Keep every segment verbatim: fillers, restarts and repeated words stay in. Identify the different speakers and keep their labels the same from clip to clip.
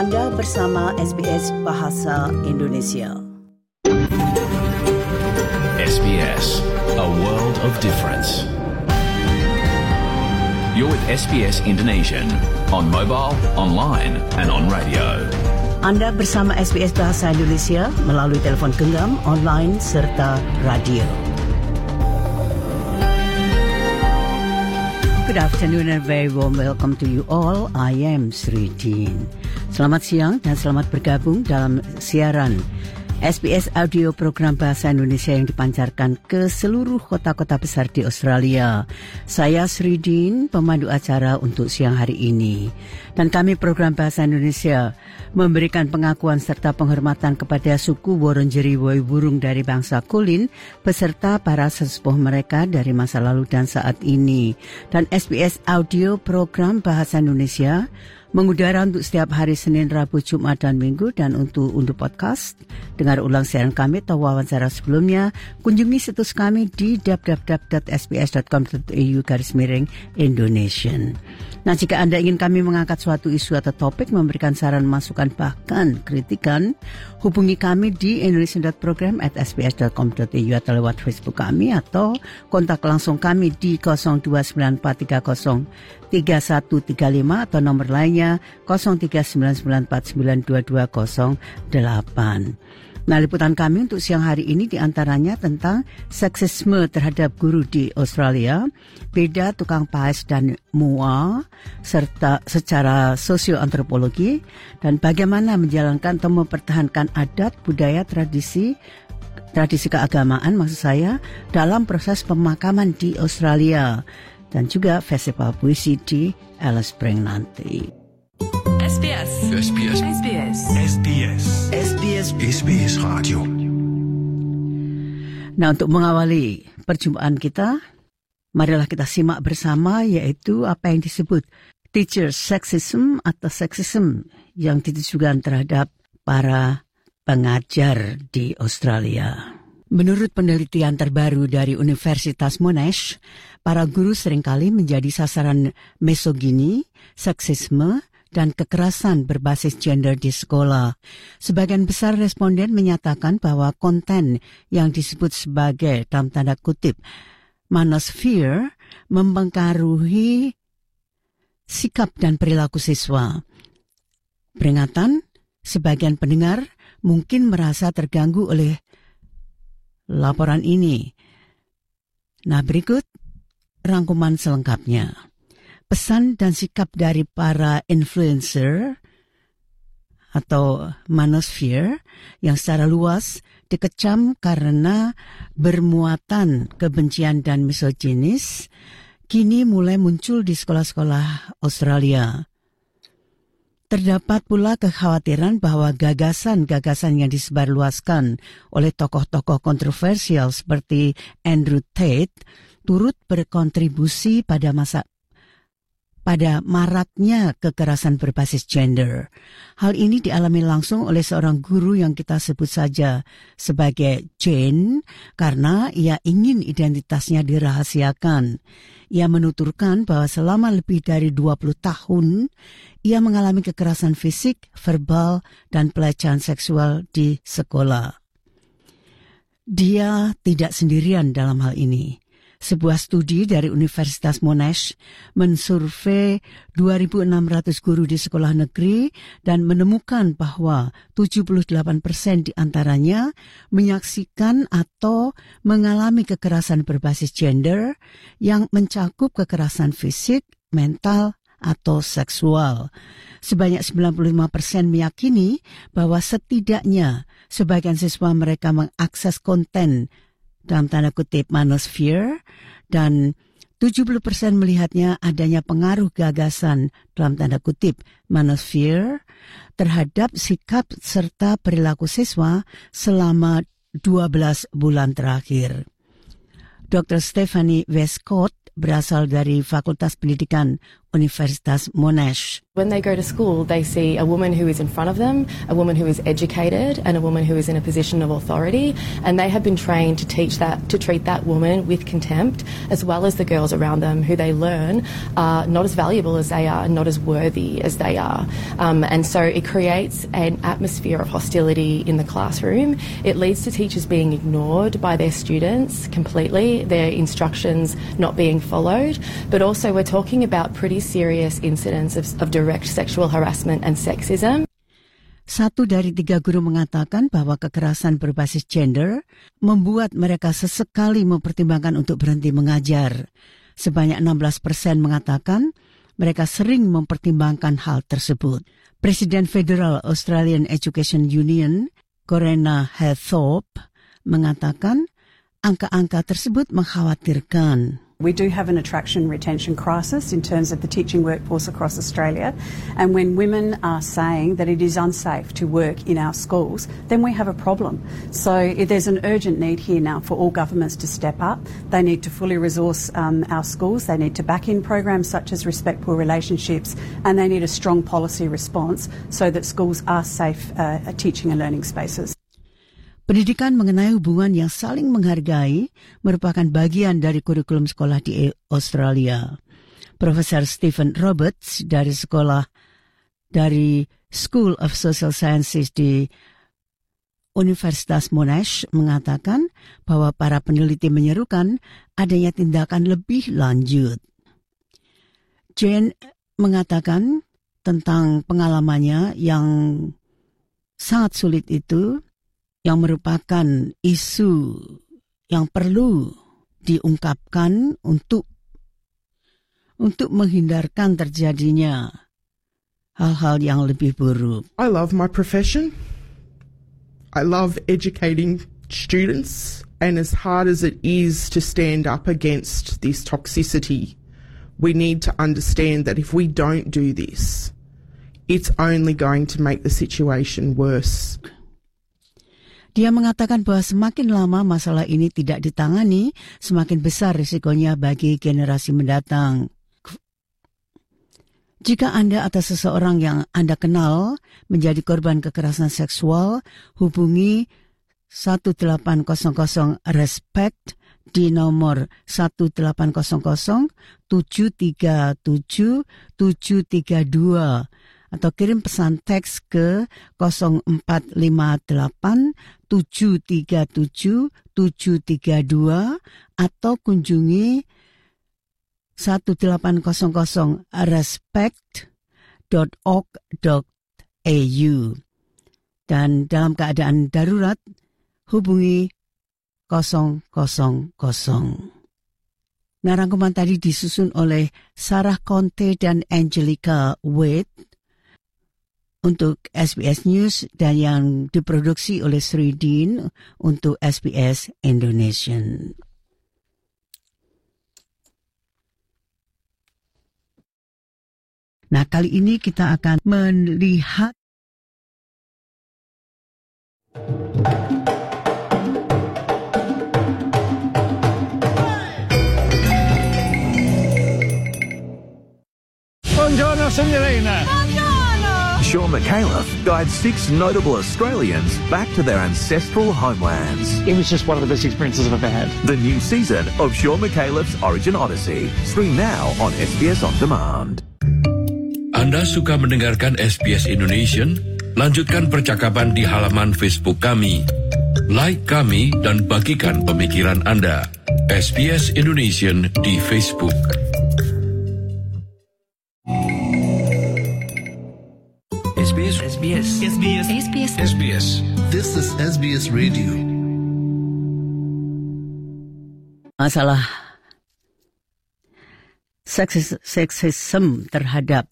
Speaker 1: Anda bersama S B S Bahasa Indonesia.
Speaker 2: S B S, a world of difference. You're with S B S Indonesian on mobile, online and on radio.
Speaker 1: Anda bersama S B S Bahasa Indonesia melalui telefon genggam, online serta radio. Good afternoon and very warm welcome to you all. I am Sri Dean. Selamat siang dan selamat bergabung dalam siaran S B S Audio Program Bahasa Indonesia yang dipancarkan ke seluruh kota-kota besar di Australia. Saya Sri Dean, pemandu acara untuk siang hari ini. Dan kami Program Bahasa Indonesia memberikan pengakuan serta penghormatan kepada suku Wurundjeri Woiwurrung dari bangsa Kulin beserta para sesepuh mereka dari masa lalu dan saat ini. Dan S B S Audio Program Bahasa Indonesia mengudara untuk setiap hari Senin, Rabu, Jumat, dan Minggu. Dan untuk untuk podcast, dengar ulang siaran kami atau wawancara sebelumnya, kunjungi situs kami di w w w dot s b s dot com dot a u garis miring Indonesian. Nah, jika Anda ingin kami mengangkat suatu isu atau topik, memberikan saran, masukan, bahkan kritikan, hubungi kami di indonesian dot program at s b s dot com dot a u atau lewat Facebook kami, atau kontak langsung kami di nol dua sembilan empat tiga nol tiga satu tiga lima atau nomor lainnya nol tiga sembilan sembilan empat sembilan dua dua nol delapan. Nah, liputan kami untuk siang hari ini diantaranya tentang seksisme terhadap guru di Australia, beda tukang paes dan mua, serta secara sosioantropologi, dan bagaimana menjalankan atau mempertahankan adat, budaya, tradisi, tradisi keagamaan maksud saya, dalam proses pemakaman di Australia, dan juga festival puisi di Alice Springs nanti.
Speaker 3: S B S.
Speaker 2: S B S.
Speaker 3: S B S.
Speaker 2: S B S.
Speaker 1: S B S.
Speaker 2: S B S Radio.
Speaker 1: Nah, untuk mengawali perjumpaan kita, marilah kita simak bersama yaitu apa yang disebut teacher sexism atau sexism yang ditujukan terhadap para pengajar di Australia. Menurut penelitian terbaru dari Universitas Monash, para guru seringkali menjadi sasaran misogini, seksisme, dan kekerasan berbasis gender di sekolah. Sebagian besar responden menyatakan bahwa konten yang disebut sebagai dalam tanda kutip manosphere mempengaruhi sikap dan perilaku siswa. Peringatan, sebagian pendengar mungkin merasa terganggu oleh laporan ini. Nah, berikut rangkuman selengkapnya. Pesan dan sikap dari para influencer atau manosphere yang secara luas dikecam karena bermuatan kebencian dan misoginis kini mulai muncul di sekolah-sekolah Australia. Terdapat pula kekhawatiran bahwa gagasan-gagasan yang disebarluaskan oleh tokoh-tokoh kontroversial seperti Andrew Tate turut berkontribusi pada masa pada maraknya kekerasan berbasis gender. Hal ini dialami langsung oleh seorang guru yang kita sebut saja sebagai Jane karena ia ingin identitasnya dirahasiakan. Ia menuturkan bahwa selama lebih dari dua puluh tahun, ia mengalami kekerasan fisik, verbal, dan pelecehan seksual di sekolah. Dia tidak sendirian dalam hal ini. Sebuah studi dari Universitas Monash mensurvei dua ribu enam ratus guru di sekolah negeri dan menemukan bahwa tujuh puluh delapan persen di antaranya menyaksikan atau mengalami kekerasan berbasis gender yang mencakup kekerasan fisik, mental, atau seksual. Sebanyak sembilan puluh lima persen meyakini bahwa setidaknya sebagian siswa mereka mengakses konten dalam tanda kutip manosphere, dan tujuh puluh persen melihatnya adanya pengaruh gagasan dalam tanda kutip manosphere terhadap sikap serta perilaku siswa selama dua belas bulan terakhir. Doktor Stephanie Westcott berasal dari Fakultas Pendidikan Universitas Monash.
Speaker 4: When they go to school, they see a woman who is in front of them, a woman who is educated, and a woman who is in a position of authority, and they have been trained to teach that, to treat that woman with contempt, as well as the girls around them, who they learn are not as valuable as they are, and not as worthy as they are. Um, and so it creates an atmosphere of hostility in the classroom. It leads to teachers being ignored by their students completely, their instructions not being followed, but also we're talking about pretty serious incidents of, of direct sexual harassment and sexism.
Speaker 1: Satu dari tiga guru mengatakan bahwa kekerasan berbasis gender membuat mereka sesekali mempertimbangkan untuk berhenti mengajar. Sebanyak enam belas persen mengatakan mereka sering mempertimbangkan hal tersebut. Presiden Federal Australian Education Union, Corena Hathorpe, mengatakan angka-angka tersebut mengkhawatirkan.
Speaker 5: We do have an attraction retention crisis in terms of the teaching workforce across Australia, and when women are saying that it is unsafe to work in our schools, then we have a problem. So there's an urgent need here now for all governments to step up. They need to fully resource um, our schools, they need to back in programs such as Respectful Relationships, and they need a strong policy response so that schools are safe uh, teaching and learning spaces.
Speaker 1: Pendidikan mengenai hubungan yang saling menghargai merupakan bagian dari kurikulum sekolah di Australia. Profesor Stephen Roberts dari sekolah dari School of Social Sciences di Universitas Monash mengatakan bahwa para peneliti menyerukan adanya tindakan lebih lanjut. Jane mengatakan tentang pengalamannya yang sangat sulit itu, yang merupakan isu yang perlu diungkapkan untuk untuk menghindarkan terjadinya hal-hal yang lebih buruk.
Speaker 6: I love my profession. I love educating students, and as hard as it is to stand up against this toxicity, we need to understand that if we don't do this, it's only going to make the situation worse.
Speaker 1: Dia mengatakan bahwa semakin lama masalah ini tidak ditangani, semakin besar risikonya bagi generasi mendatang. Jika Anda atau seseorang yang Anda kenal menjadi korban kekerasan seksual, hubungi satu delapan nol nol RESPECT di nomor satu delapan nol nol tujuh tiga tujuh tujuh tiga dua. Atau kirim pesan teks ke nol empat lima delapan tujuh tiga tujuh tujuh tiga dua atau kunjungi satu delapan nol nol respect dot org dot a u. Dan dalam keadaan darurat, hubungi nol nol nol. Nah, rangkuman tadi disusun oleh Sarah Conte dan Angelica Wade untuk S B S News dan yang diproduksi oleh Sri Dean untuk S B S Indonesian. Nah, kali ini kita akan melihat
Speaker 7: Buongiorno, signorina.
Speaker 8: Sean McAuliffe guides six notable Australians back to their ancestral homelands.
Speaker 7: It was just one of the best experiences I've ever had.
Speaker 8: The new season of Sean McAuliffe's Origin Odyssey. Stream now on S B S On Demand.
Speaker 9: Anda suka mendengarkan S B S Indonesian? Lanjutkan percakapan di halaman Facebook kami. Like kami dan bagikan pemikiran Anda. S B S Indonesian di Facebook.
Speaker 2: S B S S B S
Speaker 3: S B S S B S
Speaker 2: S B S.
Speaker 10: This is S B S Radio.
Speaker 1: Masalah seksis, seksisme terhadap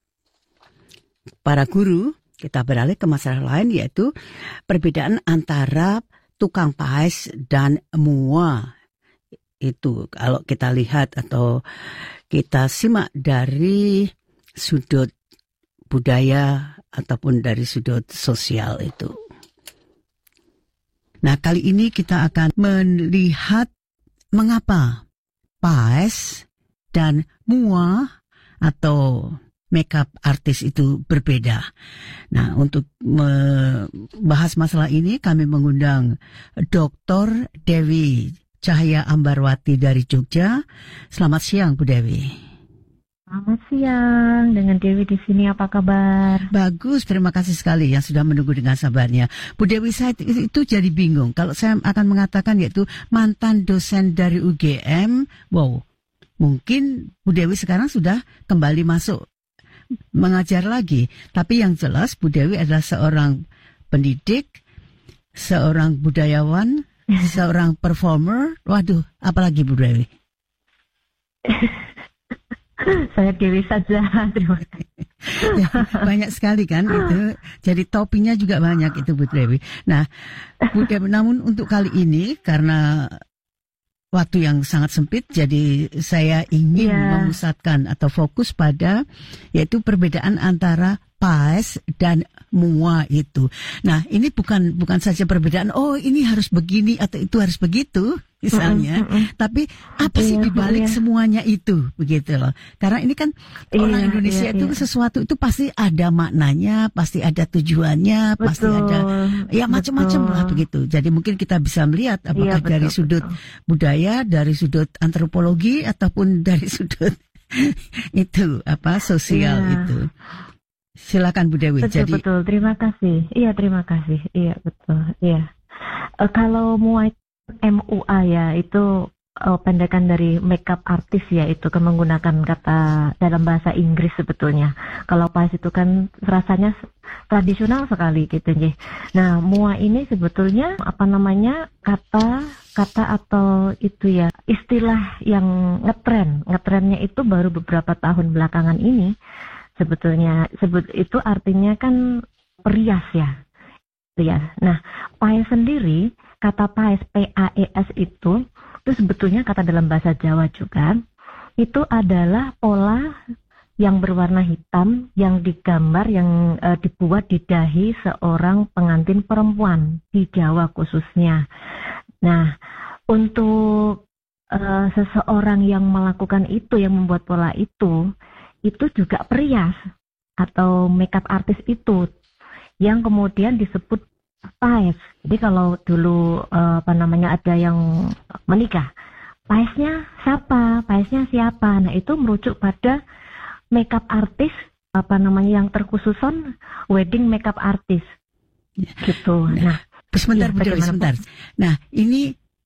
Speaker 1: para guru, kita beralih ke masalah lain, yaitu perbedaan antara tukang paes dan mua. Itu kalau kita lihat atau kita simak dari sudut budaya ataupun dari sudut sosial itu. Nah, kali ini kita akan melihat mengapa paes dan mua atau makeup artis itu berbeda. Nah, untuk membahas masalah ini kami mengundang Doktor Dewi Cahaya Ambarwati dari Jogja. Selamat siang, Bu Dewi.
Speaker 11: Selamat siang, dengan Dewi di sini, apa kabar?
Speaker 1: Bagus, terima kasih sekali yang sudah menunggu dengan sabarnya. Bu Dewi, saya itu jadi bingung. Kalau saya akan mengatakan yaitu mantan dosen dari U G M, wow, mungkin Bu Dewi sekarang sudah kembali masuk mengajar lagi. Tapi yang jelas Bu Dewi adalah seorang pendidik, seorang budayawan, seorang performer. Waduh, apalagi Bu Dewi?
Speaker 11: Saya Dewi saja, terima kasih.
Speaker 1: Ya, banyak sekali kan itu. Jadi toppingnya juga banyak itu Bu Dewi. Nah, Bu Dewi, namun untuk kali ini karena waktu yang sangat sempit, jadi saya ingin yeah. memusatkan atau fokus pada yaitu perbedaan antara P A E S dan M U A itu. Nah, ini bukan bukan saja perbedaan. Oh, ini harus begini atau itu harus begitu, misalnya. Mm-hmm, mm-hmm. Tapi apa sih yeah, dibalik yeah. semuanya itu, begitu loh. Karena ini kan yeah, orang Indonesia yeah, itu yeah. sesuatu itu pasti ada maknanya, pasti ada tujuannya, betul, pasti ada ya macam-macam lah begitu. Jadi mungkin kita bisa melihat apakah yeah, betul, dari sudut betul. budaya, dari sudut antropologi ataupun dari sudut itu apa sosial yeah. itu. Silakan Bu Dewi.
Speaker 11: Betul,
Speaker 1: Jadi
Speaker 11: betul. Terima kasih. Iya, terima kasih. Iya, betul. Iya. E, kalau M U A M U A ya itu e, pendekan dari makeup artist ya, itu kan menggunakan kata dalam bahasa Inggris sebetulnya. Kalau P A E S itu kan rasanya tradisional sekali gitu ya. Nah, M U A ini sebetulnya apa namanya kata kata atau itu ya istilah yang ngetren. Ngetrennya itu baru beberapa tahun belakangan ini. Sebetulnya sebut itu artinya kan perias ya, perias. Nah, P A E S sendiri, kata P A E S, P A E S itu, itu sebetulnya kata dalam bahasa Jawa juga, itu adalah pola yang berwarna hitam yang digambar, yang e, dibuat di dahi seorang pengantin perempuan di Jawa khususnya. Nah, untuk e, seseorang yang melakukan itu, yang membuat pola itu, itu juga perias atau makeup artist itu yang kemudian disebut P A E S. Jadi kalau dulu uh, apa namanya ada yang menikah, P A E S-nya siapa? P A E S-nya siapa? Nah, itu merujuk pada makeup artist apa namanya yang terkhususon wedding makeup artist. Gitu. Nah,
Speaker 1: nah sebentar, ya, sebentar. Nah, ini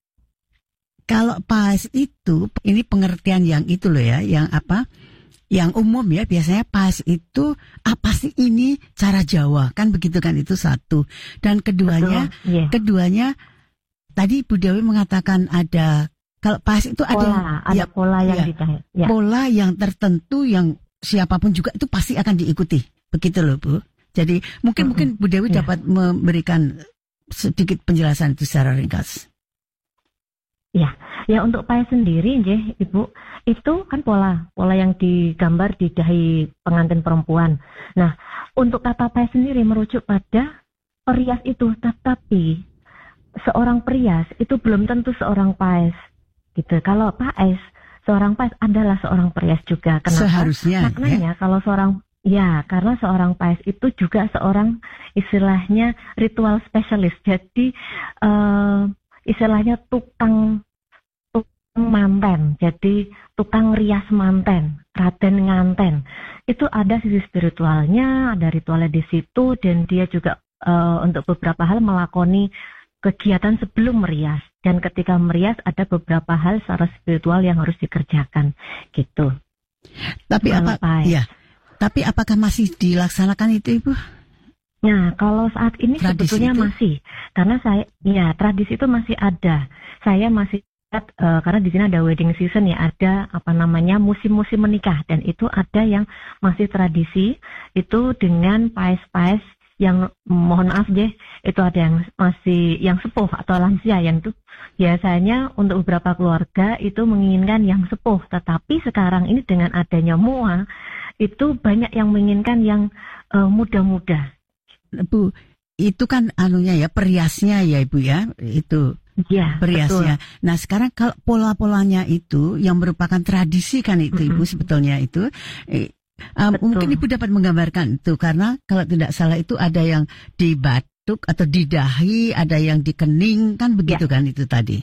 Speaker 1: kalau P A E S itu ini pengertian yang itu loh ya, yang apa? Yang umum ya, biasanya P A E S itu apa sih ini cara Jawa, kan begitu kan, itu satu. Dan keduanya, yeah. keduanya tadi Bu Dewi mengatakan ada, kalau P A E S itu
Speaker 11: pola,
Speaker 1: ada,
Speaker 11: ada
Speaker 1: ya,
Speaker 11: pola yang
Speaker 1: ya,
Speaker 11: dicari, ya.
Speaker 1: pola yang tertentu yang siapapun juga itu pasti akan diikuti, begitu loh Bu. Jadi mungkin mm-hmm. mungkin Bu Dewi yeah. dapat memberikan sedikit penjelasan itu secara ringkas.
Speaker 11: Ya, ya untuk P A E S sendiri, ya, Ibu, itu kan pola, pola yang digambar di dahi pengantin perempuan. Nah, untuk kata P A E S sendiri merujuk pada perias itu, tetapi seorang perias itu belum tentu seorang P A E S, gitu. Kalau P A E S, seorang P A E S adalah seorang perias juga. Kenapa?
Speaker 1: Seharusnya.
Speaker 11: Maknanya
Speaker 1: ya?
Speaker 11: kalau seorang Ya, karena seorang P A E S itu juga seorang istilahnya ritual specialist. Jadi uh, istilahnya tukang tukang manten. Jadi tukang rias manten, raden nganten. Itu ada sisi spiritualnya, ada ritualnya di situ, dan dia juga uh, untuk beberapa hal melakoni kegiatan sebelum merias. Dan ketika merias ada beberapa hal secara spiritual yang harus dikerjakan, gitu.
Speaker 1: Tapi
Speaker 11: kalau
Speaker 1: apa? Ya. Tapi apakah masih dilaksanakan itu, Ibu?
Speaker 11: Nah, kalau saat ini tradisi sebetulnya itu? Masih, karena saya, ya tradisi itu masih ada. Saya masih lihat, uh, karena di sini ada wedding season ya, ada apa namanya musim-musim menikah, dan itu ada yang masih tradisi itu dengan paes-paes yang mohon maaf deh, itu ada yang masih yang sepuh atau lansia, yang itu biasanya untuk beberapa keluarga itu menginginkan yang sepuh, tetapi sekarang ini dengan adanya M U A itu banyak yang menginginkan yang uh, muda-muda.
Speaker 1: Bu, itu kan anunya ya, periasnya ya Ibu ya, itu
Speaker 11: Ya,
Speaker 1: beriasnya. Betul. Nah sekarang kalau pola-polanya itu yang merupakan tradisi kan itu mm-hmm. Ibu sebetulnya itu, eh, um, mungkin Ibu dapat menggambarkan itu karena kalau tidak salah itu ada yang di batuk atau di dahi, ada yang di kening kan begitu ya. Kan itu tadi.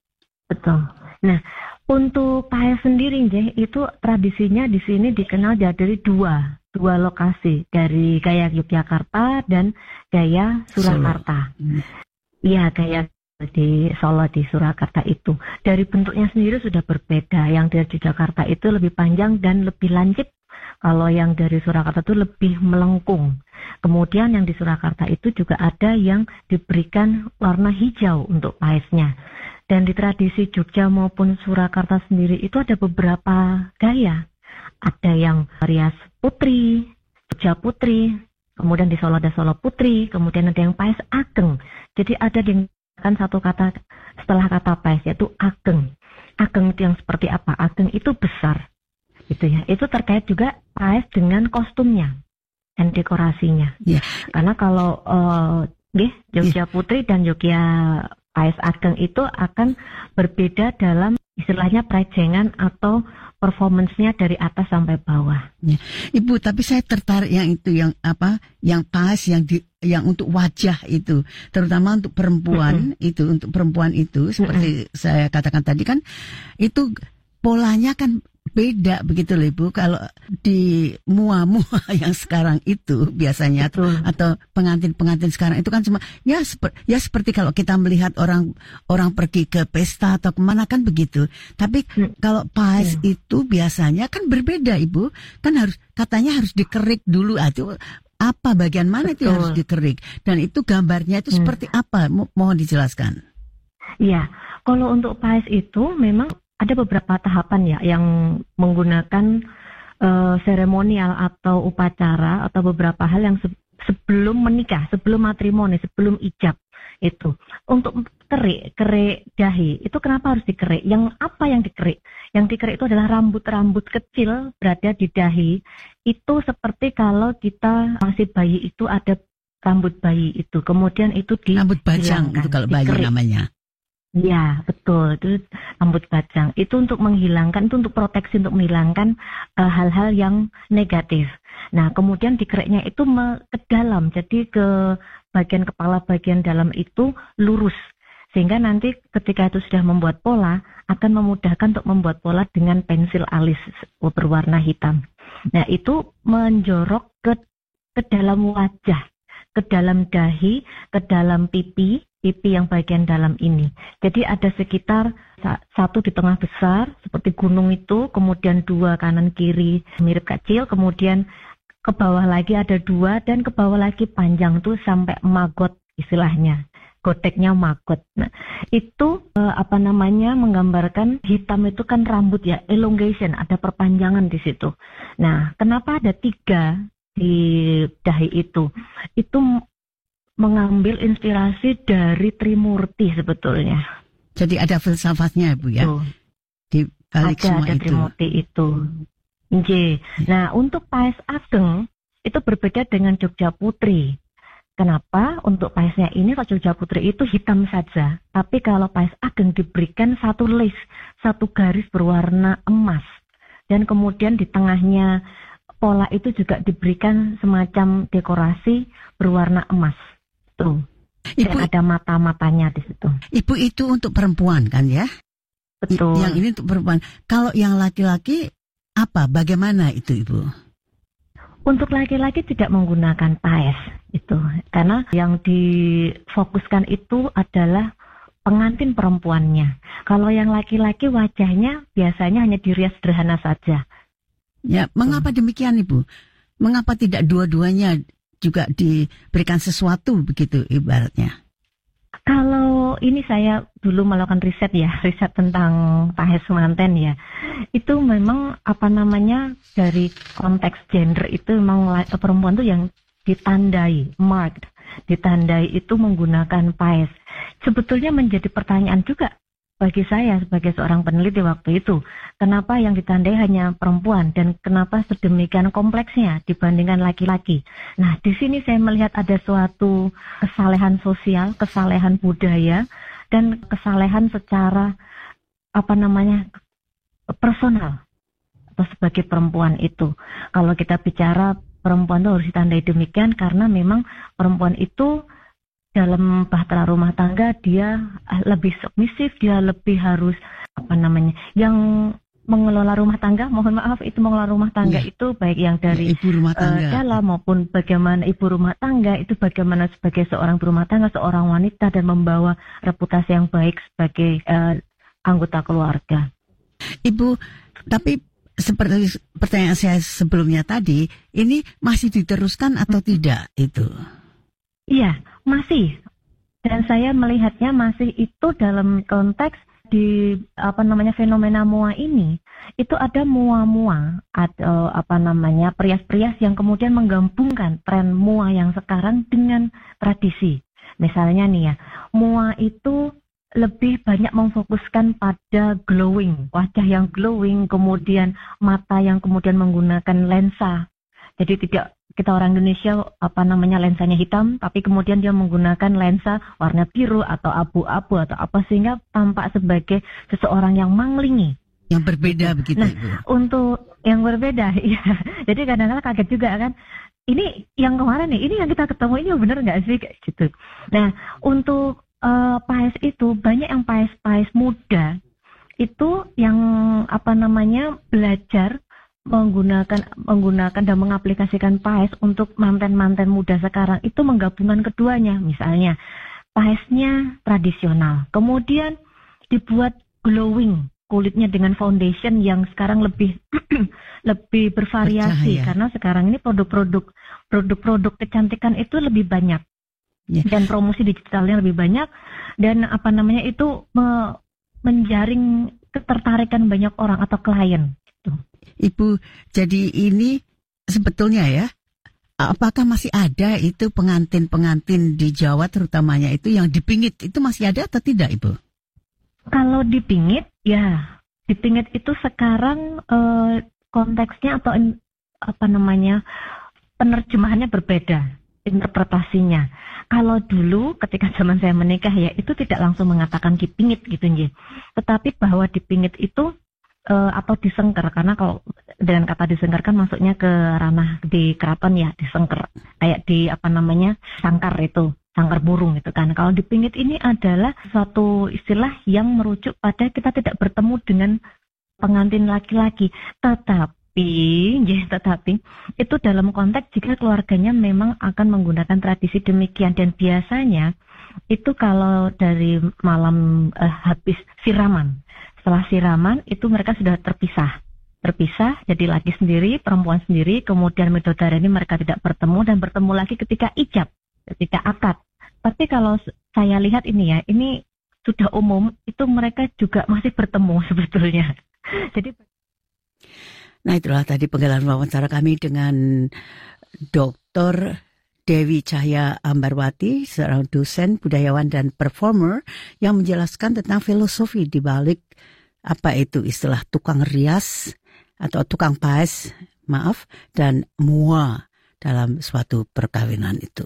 Speaker 11: Betul. Nah untuk paes sendiri Jeh, itu tradisinya di sini dikenal dari dua dua lokasi dari gaya Yogyakarta dan gaya Surakarta. Iya gaya di Solo di Surakarta itu dari bentuknya sendiri sudah berbeda. Yang dari Jakarta itu lebih panjang dan lebih lancip. Kalau yang dari Surakarta itu lebih melengkung. Kemudian yang di Surakarta itu juga ada yang diberikan warna hijau untuk paesnya. Dan di tradisi Jogja maupun Surakarta sendiri itu ada beberapa gaya. Ada yang rias putri, Jogja putri, kemudian di Solo ada Solo putri, kemudian ada yang paes ageng. Jadi ada yang kan satu kata setelah kata paes yaitu ageng. Ageng itu yang seperti apa? Ageng itu besar, gitu ya. Itu terkait juga paes dengan kostumnya dan dekorasinya. Yeah. Karena kalau uh, Jogja yeah. Putri dan Jogja paes ageng itu akan berbeda dalam istilahnya prejengan atau performance-nya dari atas sampai bawah.
Speaker 1: Ya. Ibu, tapi saya tertarik yang itu, yang apa, yang paes, yang di, yang untuk wajah itu, terutama untuk perempuan mm-hmm. itu, untuk perempuan itu, seperti mm-hmm. saya katakan tadi kan, itu polanya kan beda begitu loh Ibu. Kalau di mua-mua yang sekarang itu biasanya Betul. Atau pengantin-pengantin sekarang itu kan cuma ya seperti ya seperti kalau kita melihat orang orang pergi ke pesta atau kemana kan begitu. Tapi hmm. kalau paes hmm. itu biasanya kan berbeda Ibu. Kan harus katanya harus dikerik dulu aja. Apa bagian mana Betul. Itu harus dikerik dan itu gambarnya itu hmm. seperti apa? Mo- mohon dijelaskan.
Speaker 11: Iya, kalau untuk paes itu memang ada beberapa tahapan ya yang menggunakan uh, seremonial atau upacara atau beberapa hal yang se- sebelum menikah, sebelum matrimoni, sebelum ijab itu. Untuk kerik, kerik dahi, itu kenapa harus dikerik? Yang apa yang dikerik? Yang dikerik itu adalah rambut-rambut kecil berada di dahi. Itu seperti kalau kita masih bayi itu ada rambut bayi itu. Kemudian itu di
Speaker 1: rambut bajang itu kalau bayi dikerik. Namanya.
Speaker 11: Ya, betul. Itu rambut bajang. Itu untuk menghilangkan, itu untuk proteksi, untuk menghilangkan uh, hal-hal yang negatif. Nah, kemudian dikeriknya itu me- ke dalam. Jadi ke bagian kepala, bagian dalam itu lurus. Sehingga nanti ketika itu sudah membuat pola, akan memudahkan untuk membuat pola dengan pensil alis berwarna hitam. Nah, itu menjorok ke, ke dalam wajah, ke dalam dahi, ke dalam pipi, pipi yang bagian dalam ini. Jadi ada sekitar satu di tengah besar seperti gunung itu, kemudian dua kanan kiri mirip kecil, kemudian ke bawah lagi ada dua dan ke bawah lagi panjang tuh sampai magot istilahnya. Goteknya magot. Nah, itu eh, apa namanya menggambarkan hitam itu kan rambut ya, elongation, ada perpanjangan di situ. Nah, kenapa ada tiga di dahi itu? Itu mengambil inspirasi dari Trimurti sebetulnya.
Speaker 1: Jadi ada filsafatnya Bu ya? Oh. Di balik
Speaker 11: ada,
Speaker 1: semua
Speaker 11: ada
Speaker 1: itu.
Speaker 11: Trimurti itu. Nggih. Nah, untuk paes ageng itu berbeda dengan Jogja Putri. Kenapa? Untuk paesnya ini kalau Jogja Putri itu hitam saja. Tapi kalau paes ageng diberikan satu lace, satu garis berwarna emas. Dan kemudian di tengahnya pola itu juga diberikan semacam dekorasi berwarna emas. Tuh. Ibu, dan ada mata-matanya di situ.
Speaker 1: Ibu itu untuk perempuan kan ya?
Speaker 11: Betul.
Speaker 1: Yang ini untuk perempuan. Kalau yang laki-laki apa? Bagaimana itu Ibu?
Speaker 11: Untuk laki-laki tidak menggunakan paes itu, karena yang difokuskan itu adalah pengantin perempuannya. Kalau yang laki-laki wajahnya biasanya hanya dirias sederhana saja.
Speaker 1: Ya, mengapa demikian Ibu? Mengapa tidak dua-duanya juga diberikan sesuatu begitu ibaratnya?
Speaker 11: Kalau ini saya dulu melakukan riset ya, riset tentang paes manten ya. Itu memang apa namanya dari konteks gender itu memang perempuan tuh yang ditandai, marked, ditandai itu menggunakan paes. Sebetulnya menjadi pertanyaan juga bagi saya sebagai seorang peneliti waktu itu, kenapa yang ditandai hanya perempuan dan kenapa sedemikian kompleksnya dibandingkan laki-laki. Nah, di sini saya melihat ada suatu kesalehan sosial, kesalehan budaya dan kesalehan secara apa namanya personal atau sebagai perempuan itu. Kalau kita bicara perempuan itu harus ditandai demikian karena memang perempuan itu dalam bahtera rumah tangga dia lebih submisif, dia lebih harus apa namanya yang mengelola rumah tangga, mohon maaf itu mengelola rumah tangga ya. Itu baik yang dari
Speaker 1: ibu rumah tangga. Uh,
Speaker 11: dalam maupun bagaimana ibu rumah tangga itu bagaimana sebagai seorang berumah tangga, seorang wanita dan membawa reputasi yang baik sebagai uh, anggota keluarga.
Speaker 1: Ibu, tapi seperti pertanyaan saya sebelumnya tadi, ini masih diteruskan atau tidak itu?
Speaker 11: Iya, masih. Dan saya melihatnya masih itu dalam konteks di apa namanya fenomena mua ini itu ada mua-mua atau apa namanya perias-perias yang kemudian menggabungkan tren mua yang sekarang dengan tradisi. Misalnya nih ya, mua itu lebih banyak memfokuskan pada glowing, wajah yang glowing, kemudian mata yang kemudian menggunakan lensa. Jadi tidak kita orang Indonesia apa namanya lensanya hitam, tapi kemudian dia menggunakan lensa warna biru atau abu-abu atau apa sehingga tampak sebagai seseorang yang manglingi.
Speaker 1: Yang berbeda begitu.
Speaker 11: Nah,
Speaker 1: Ibu.
Speaker 11: Untuk yang berbeda, ya. Jadi kadang-kadang kaget juga kan. Ini yang kemarin nih, ini yang kita ketemu ini benar nggak sih kayak gitu. Nah, untuk uh, paes itu banyak yang paes-paes muda itu yang apa namanya belajar menggunakan menggunakan dan mengaplikasikan paes untuk manten-manten muda sekarang itu menggabungkan keduanya. Misalnya paesnya tradisional, kemudian dibuat glowing kulitnya dengan foundation yang sekarang lebih lebih bervariasi. Bercahaya. Karena sekarang ini produk-produk produk-produk kecantikan itu lebih banyak yeah. dan promosi digitalnya lebih banyak dan apa namanya itu me, menjaring ketertarikan banyak orang atau klien.
Speaker 1: Ibu, jadi ini sebetulnya ya, apakah masih ada itu pengantin-pengantin di Jawa terutamanya itu yang dipingit, itu masih ada atau tidak Ibu?
Speaker 11: Kalau dipingit, ya dipingit itu sekarang eh, konteksnya atau in, apa namanya penerjemahannya berbeda, interpretasinya. Kalau dulu ketika zaman saya menikah ya itu tidak langsung mengatakan dipingit gitu nggih. Tetapi bahwa dipingit itu Uh, atau disengker, karena kalau dengan kata disengker kan masuknya ke ranah di keraton ya, disengker kayak di apa namanya sangkar itu, sangkar burung gitu kan. Kalau dipingit ini adalah suatu istilah yang merujuk pada kita tidak bertemu dengan pengantin laki-laki, tetapi ya tetapi itu dalam konteks jika keluarganya memang akan menggunakan tradisi demikian. Dan biasanya itu kalau dari malam uh, habis siraman, setelah siraman itu mereka sudah terpisah, terpisah jadi laki sendiri, perempuan sendiri, kemudian midodareni mereka tidak bertemu dan bertemu lagi ketika ijab, ketika akad. Tapi kalau saya lihat ini ya, ini sudah umum, itu mereka juga masih bertemu sebetulnya. Jadi,
Speaker 1: nah itulah tadi penggalan wawancara kami dengan Doktor Dewi Cahya Ambarwati, seorang dosen, budayawan, dan performer yang menjelaskan tentang filosofi di balik apa itu istilah tukang rias atau tukang paes, maaf, dan mua dalam suatu perkawinan itu.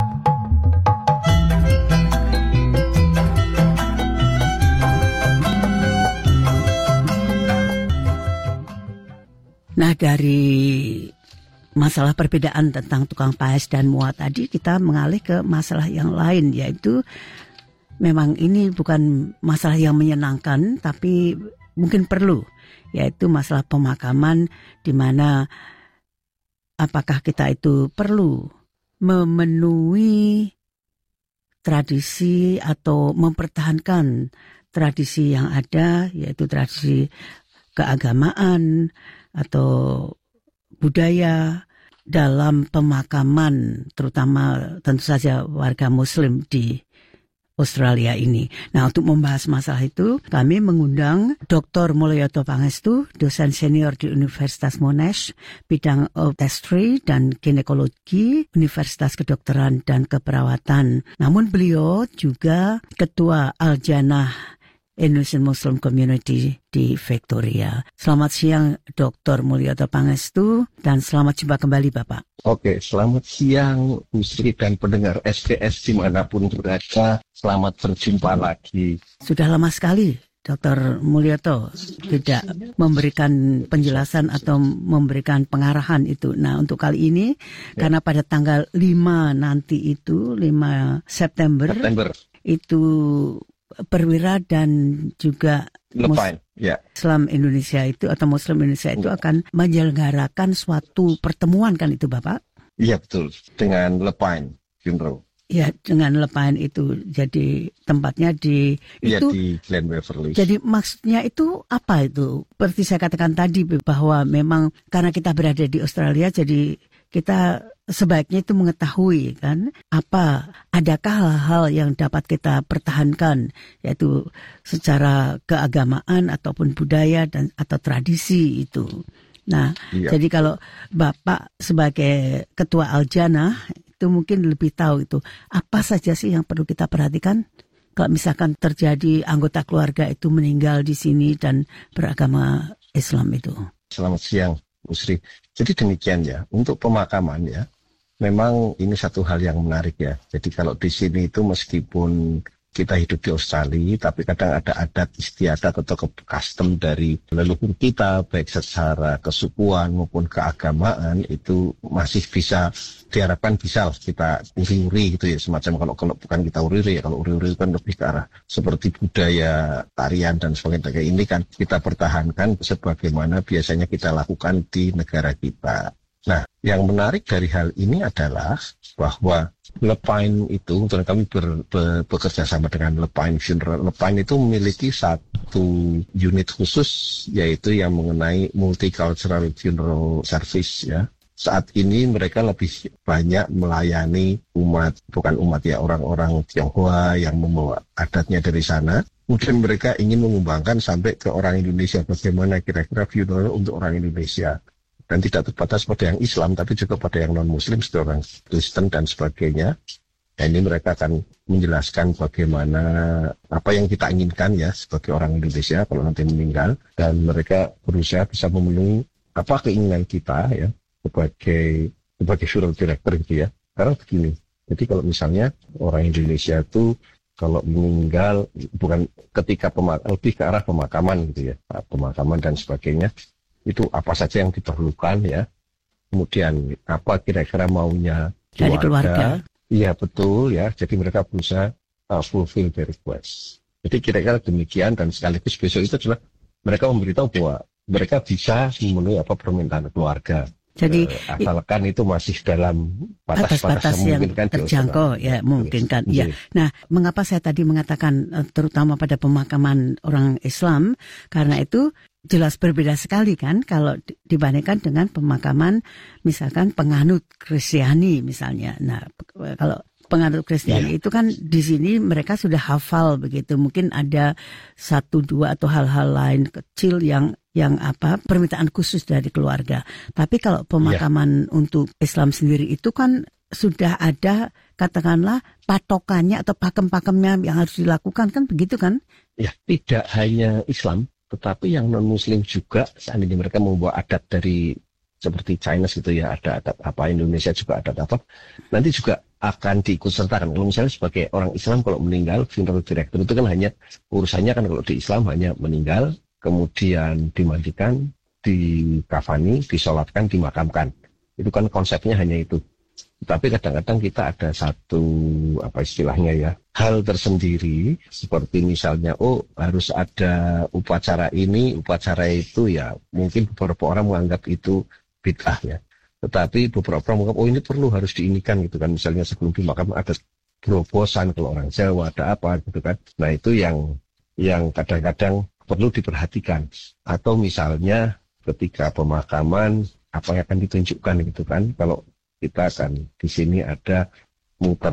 Speaker 1: Nah, dari masalah perbedaan tentang tukang paes dan mua tadi, kita mengalih ke masalah yang lain, yaitu memang ini bukan masalah yang menyenangkan, tapi mungkin perlu, yaitu masalah pemakaman, di mana apakah kita itu perlu memenuhi tradisi atau mempertahankan tradisi yang ada, yaitu tradisi keagamaan atau budaya dalam pemakaman, terutama tentu saja warga Muslim di Australia ini. Nah, untuk membahas masalah itu, kami mengundang Doktor Mulyoto Pangestu, dosen senior di Universitas Monash, bidang obstetri dan ginekologi, Universitas Kedokteran dan Keperawatan. Namun beliau juga Ketua Al-Jannah Indonesian Muslim Community di Victoria. Selamat siang Doktor Mulyoto Pangestu dan selamat jumpa kembali Bapak.
Speaker 12: Oke, selamat siang Bu Sri dan pendengar S B S dimanapun berada. Selamat berjumpa lagi.
Speaker 1: Sudah lama sekali Doktor Mulyoto tidak memberikan penjelasan atau memberikan pengarahan itu. Nah untuk kali ini ya. Karena pada tanggal lima nanti itu, lima September, September. itu perwira dan juga
Speaker 12: Lepine, ya.
Speaker 1: Islam Indonesia itu atau Muslim Indonesia itu ya. akan menyelenggarakan suatu pertemuan kan itu Bapak?
Speaker 12: Iya betul, dengan Lepine Funeral.
Speaker 1: Ya, dengan Lepine itu jadi tempatnya di
Speaker 12: ya,
Speaker 1: itu
Speaker 12: di Glen Waverly.
Speaker 1: Jadi maksudnya itu apa itu? Seperti saya katakan tadi bahwa memang karena kita berada di Australia jadi kita sebaiknya itu mengetahui kan apa adakah hal-hal yang dapat kita pertahankan yaitu secara keagamaan ataupun budaya dan atau tradisi itu. Nah, iya. Jadi kalau Bapak sebagai ketua Aljana itu mungkin lebih tahu itu apa saja sih yang perlu kita perhatikan kalau misalkan terjadi anggota keluarga itu meninggal di sini dan beragama Islam itu.
Speaker 12: Selamat siang Bu Sri. Jadi demikian ya, untuk pemakaman ya, memang ini satu hal yang menarik ya. Jadi kalau di sini itu meskipun kita hidup di Australia, tapi kadang ada adat istiadat atau custom dari leluhur kita, baik secara kesukuan maupun keagamaan, itu masih bisa diharapkan bisa kita uri-uri gitu ya. Semacam kalau kalau bukan kita uri-uri ya, kalau uri-uri kan lebih ke arah seperti budaya tarian dan sebagainya. Ini kan kita pertahankan sebagaimana biasanya kita lakukan di negara kita. Nah, yang menarik dari hal ini adalah bahwa Lepine itu, untuk kami ber, ber, bekerja sama dengan Lepine Funeral. Lepine itu memiliki satu unit khusus, yaitu yang mengenai multicultural funeral service ya. Saat ini mereka lebih banyak melayani umat, bukan umat ya, orang-orang Tionghoa yang membawa adatnya dari sana. Kemudian mereka ingin mengembangkan sampai ke orang Indonesia, bagaimana kira-kira funeral untuk orang Indonesia. Dan tidak terbatas pada yang Islam, tapi juga pada yang non-Muslim, seperti orang Kristen dan sebagainya. Dan ini mereka akan menjelaskan bagaimana apa yang kita inginkan ya sebagai orang Indonesia kalau nanti meninggal. Dan mereka berusaha bisa memenuhi apa keinginan kita ya sebagai sebagai funeral director gitu ya. Karena begini, jadi kalau misalnya orang Indonesia itu kalau meninggal bukan ketika pemakaman, lebih ke arah pemakaman gitu ya, pemakaman dan sebagainya. Itu apa saja yang diperlukan ya. Kemudian apa kira-kira maunya keluarga. Dari keluarga. Iya betul ya. Jadi mereka berusaha uh, fulfill their request. Jadi kira-kira demikian dan sekaligus besok itu adalah mereka memberitahu bahwa mereka bisa memenuhi apa permintaan keluarga.
Speaker 1: Jadi
Speaker 12: uh, asalkan itu masih dalam batas-batas
Speaker 1: yang terjangkau ya memungkinkan ya. Nah, mengapa saya tadi mengatakan terutama pada pemakaman orang Islam karena itu jelas berbeda sekali kan kalau dibandingkan dengan pemakaman misalkan penganut Kristiani misalnya. Nah, kalau penganut Kristiani yeah. itu kan di sini mereka sudah hafal begitu. Mungkin ada satu dua atau hal-hal lain kecil yang yang apa permintaan khusus dari keluarga. Tapi kalau pemakaman yeah. untuk Islam sendiri itu kan sudah ada katakanlah patokannya atau pakem-pakemnya yang harus dilakukan kan begitu kan?
Speaker 12: Ya, tidak hanya Islam, tetapi yang non-Muslim juga seandainya mereka membawa adat dari seperti China gitu ya, ada adat apa, Indonesia juga adat apa, nanti juga akan diikut sertakan. Kalau misalnya sebagai orang Islam kalau meninggal, funeral director itu kan hanya urusannya kan kalau di Islam hanya meninggal, kemudian dimandikan, dikafani, disolatkan, dimakamkan. Itu kan konsepnya hanya itu. Tapi kadang-kadang kita ada satu apa istilahnya ya hal tersendiri seperti misalnya oh harus ada upacara ini, upacara itu ya mungkin beberapa orang menganggap itu bid'ah ya. Tetapi beberapa orang menganggap oh ini perlu harus diinikan gitu kan. Misalnya sebelum dimakamkan ada berobosan kalau orang Jawa ada apa gitu kan. Nah itu yang yang kadang-kadang perlu diperhatikan. Atau misalnya ketika pemakaman apa yang akan ditunjukkan gitu kan. Kalau kita akan di sini ada muter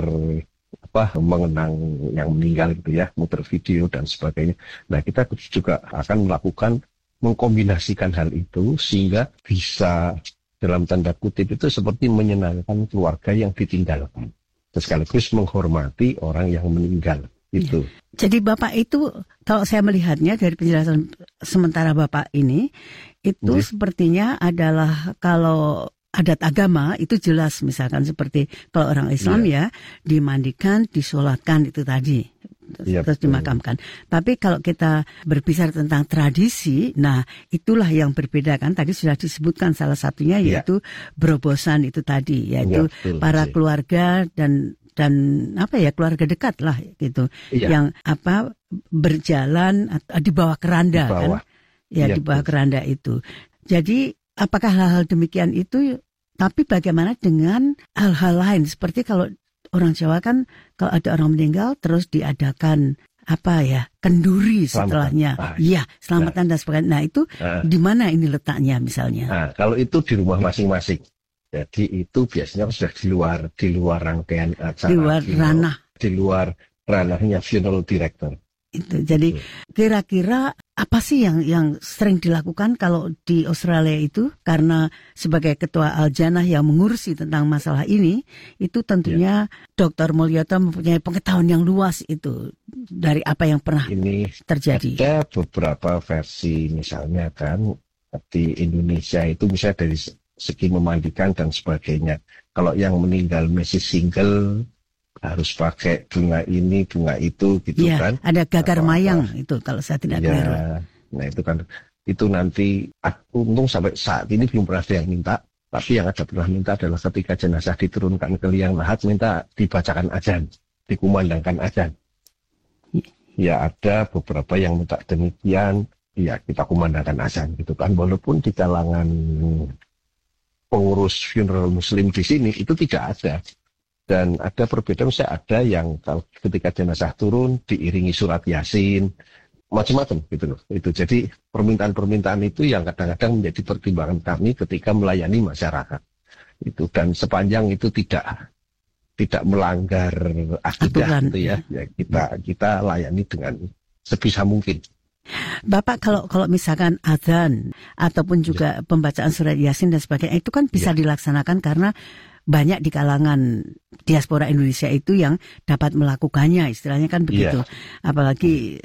Speaker 12: apa mengenang yang meninggal gitu ya, muter video dan sebagainya. Nah kita juga akan melakukan mengkombinasikan hal itu sehingga bisa dalam tanda kutip itu seperti menyenangkan keluarga yang ditinggalkan, sekaligus menghormati orang yang meninggal itu.
Speaker 1: Jadi Bapak itu, kalau saya melihatnya dari penjelasan sementara Bapak ini, itu hmm. sepertinya adalah kalau adat agama itu jelas, misalkan seperti kalau orang Islam yeah. ya dimandikan, disolatkan itu tadi, yeah, terus betul. dimakamkan. Tapi kalau kita berbicara tentang tradisi, nah itulah yang berbeda kan. Tadi sudah disebutkan salah satunya yeah. yaitu berobosan itu tadi, yaitu yeah, para betul. keluarga dan dan apa ya keluarga dekat lah gitu, iya. yang apa berjalan di bawah keranda di bawah. kan, ya iya, di bawah betul. keranda itu. Jadi apakah hal-hal demikian itu? Tapi bagaimana dengan hal-hal lain seperti kalau orang Jawa kan kalau ada orang meninggal terus diadakan apa ya kenduri setelahnya, ah, ya selamatan nah. dan sebagainya. Nah itu nah. di mana ini letaknya misalnya?
Speaker 12: Nah, kalau itu di rumah masing-masing. Jadi itu biasanya sudah di luar di luar rangkaian acara,
Speaker 1: di luar funeral, ranah,
Speaker 12: di luar ranahnya funeral director.
Speaker 1: Itu jadi kira-kira apa sih yang yang sering dilakukan kalau di Australia itu, karena sebagai ketua Al-Jannah yang mengurusi tentang masalah ini, itu tentunya ya. Doktor Mulyoto mempunyai pengetahuan yang luas itu dari apa yang pernah
Speaker 12: ini
Speaker 1: terjadi.
Speaker 12: Ada beberapa versi misalnya kan di Indonesia itu misalnya dari segi memandikan dan sebagainya. Kalau yang meninggal masih single harus pakai bunga ini, bunga itu gitu ya, kan.
Speaker 1: Ada gagar apa, mayang apa. Itu kalau saya tidak keliru.
Speaker 12: Ya, nah itu kan itu nanti untung sampai saat ini belum pernah ada yang minta, tapi yang ada pernah minta adalah ketika jenazah diturunkan ke liang lahat minta dibacakan azan, dikumandangkan azan. Ya, ya ada beberapa yang minta demikian, ya kita kumandangkan azan gitu kan, walaupun di kalangan pengurus funeral muslim di sini itu tidak ada. Dan ada perbedaan, misalnya ada yang kalau ketika jenazah turun diiringi surat Yasin, macam-macam gitu loh. Itu jadi permintaan-permintaan itu yang kadang-kadang menjadi pertimbangan kami ketika melayani masyarakat. Itu dan sepanjang itu tidak tidak melanggar akidah gitu ya, ya kita kita layani dengan sebisa mungkin.
Speaker 1: Bapak kalau kalau misalkan azan ataupun juga ya. pembacaan surat Yasin dan sebagainya itu kan bisa ya. dilaksanakan karena banyak di kalangan diaspora Indonesia itu yang dapat melakukannya, istilahnya kan begitu. Ya. Apalagi